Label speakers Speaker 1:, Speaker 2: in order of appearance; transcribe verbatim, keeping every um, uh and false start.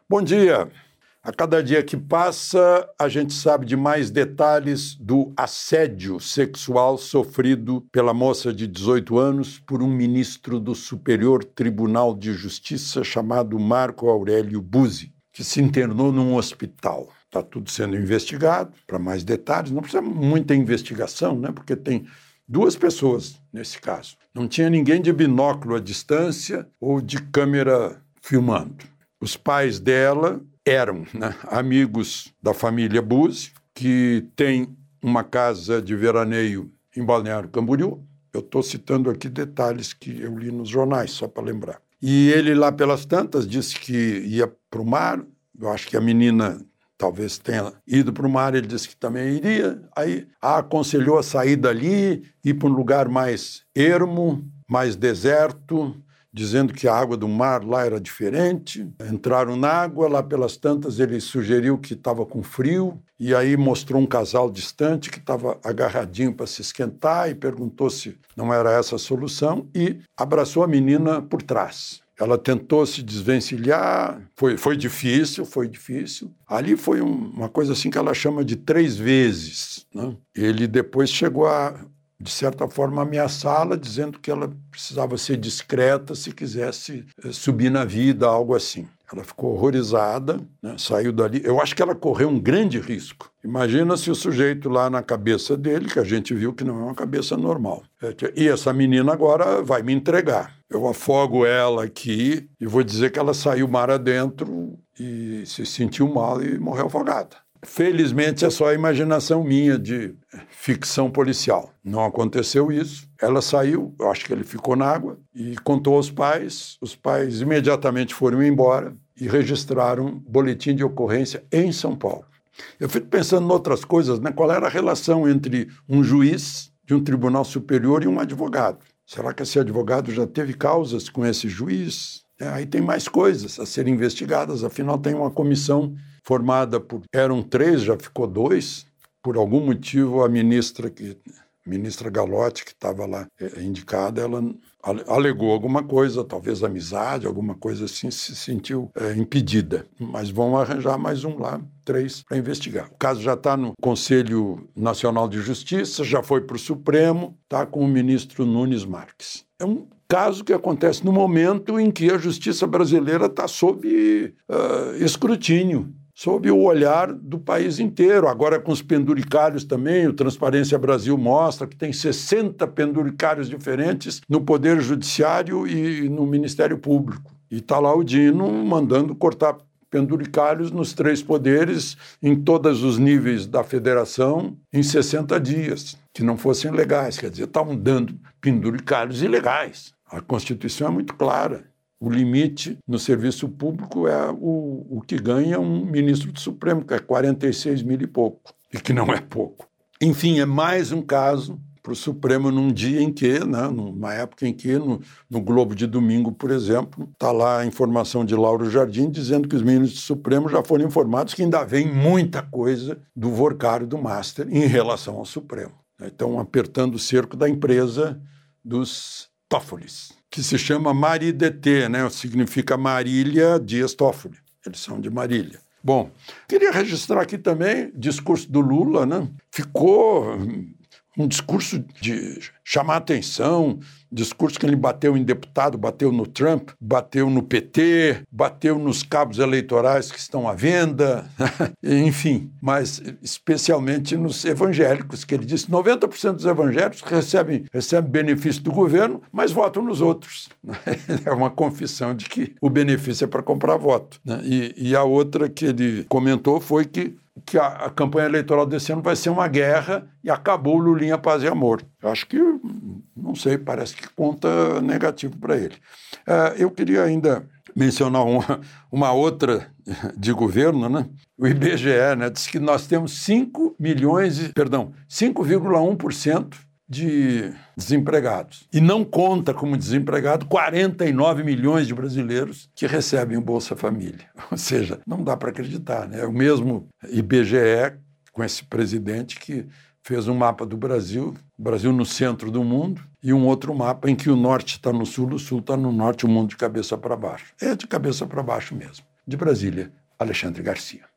Speaker 1: Bom dia. A cada dia que passa, a gente sabe de mais detalhes do assédio sexual sofrido pela moça de dezoito anos por um ministro do Superior Tribunal de Justiça chamado Marco Aurélio Buzi, que se internou num hospital. Está tudo sendo investigado. Para mais detalhes, não precisa muita investigação, né? Porque tem duas pessoas nesse caso. Não tinha ninguém de binóculo à distância ou de câmera filmando. Os pais dela eram, né, amigos da família Buzi, que tem uma casa de veraneio em Balneário Camboriú. Eu estou citando aqui detalhes que eu li nos jornais, só para lembrar. E ele lá pelas tantas disse que ia para o mar. Eu acho que a menina talvez tenha ido para o mar, ele disse que também iria. Aí a aconselhou a sair dali, ir para um lugar mais ermo, mais deserto, dizendo que a água do mar lá era diferente. Entraram na água, lá pelas tantas ele sugeriu que estava com frio, e aí mostrou um casal distante que estava agarradinho para se esquentar e perguntou se não era essa a solução e abraçou a menina por trás. Ela tentou se desvencilhar, foi, foi difícil, foi difícil. Ali foi um, uma coisa assim que ela chama de três vezes, né? Ele depois chegou a, de certa forma, ameaçá-la, dizendo que ela precisava ser discreta se quisesse subir na vida, algo assim. Ela ficou horrorizada, né? Saiu dali. Eu acho que ela correu um grande risco. Imagina se o sujeito lá na cabeça dele, que a gente viu que não é uma cabeça normal. E essa menina agora vai me entregar. Eu afogo ela aqui e vou dizer que ela saiu mar adentro e se sentiu mal e morreu afogada. Felizmente é só a imaginação minha de ficção policial. Não aconteceu isso. Ela saiu, eu acho que ele ficou na água e contou aos pais. Os pais imediatamente foram embora e registraram boletim de ocorrência em São Paulo. Eu fico pensando em outras coisas, né? Qual era a relação entre um juiz de um tribunal superior e um advogado? Será que esse advogado já teve causas com esse juiz? É, aí tem mais coisas a serem investigadas, afinal tem uma comissão formada por... Eram três, já ficou dois. Por algum motivo, a ministra, que, a ministra Galotti, que estava lá é, indicada, ela alegou alguma coisa, talvez amizade, alguma coisa assim, se sentiu é, impedida. Mas vão arranjar mais um lá, três, para investigar. O caso já está no Conselho Nacional de Justiça, já foi para o Supremo, está com o ministro Nunes Marques. É um caso que acontece no momento em que a justiça brasileira está sob uh, escrutínio, sob o olhar do país inteiro. Agora com os penduricários também, o Transparência Brasil mostra que tem sessenta penduricários diferentes no Poder Judiciário e no Ministério Público. E está lá o Dino mandando cortar penduricários nos três poderes, em todos os níveis da federação, em sessenta dias, que não fossem legais. Quer dizer, estavam dando penduricários ilegais. A Constituição é muito clara. O limite no serviço público é o, o que ganha um ministro do Supremo, que é quarenta e seis mil e pouco, e que não é pouco. Enfim, é mais um caso para o Supremo num dia em que, né, numa época em que, no, no Globo de domingo, por exemplo, está lá a informação de Lauro Jardim dizendo que os ministros do Supremo já foram informados que ainda vem muita coisa do Vorcário do Master em relação ao Supremo. Estão apertando o cerco da empresa dos Toffoli, que se chama Maridete, né? Significa Marília Dias Toffoli. Eles são de Marília. Bom, queria registrar aqui também o discurso do Lula, né? Ficou um discurso de chamar atenção, discurso que ele bateu em deputado, bateu no Trump, bateu no P T, bateu nos cabos eleitorais que estão à venda, enfim, mas especialmente nos evangélicos, que ele disse noventa por cento dos evangélicos recebem, recebem benefício do governo, mas votam nos outros. É uma confissão de que o benefício é para comprar voto. E, e a outra que ele comentou foi que que a, a campanha eleitoral desse ano vai ser uma guerra e acabou o Lulinha Paz e Amor. Eu acho que, não sei, parece que conta negativo para ele. Uh, eu queria ainda mencionar uma, uma outra de governo, né? O I B G E, né, diz que nós temos cinco milhões, perdão, cinco vírgula um por cento de desempregados. E não conta como desempregado quarenta e nove milhões de brasileiros que recebem o Bolsa Família. Ou seja, não dá para acreditar, né? É o mesmo I B G E, com esse presidente que fez um mapa do Brasil, o Brasil no centro do mundo, e um outro mapa em que o norte está no sul, o sul está no norte, o mundo de cabeça para baixo. É de cabeça para baixo mesmo. De Brasília, Alexandre Garcia.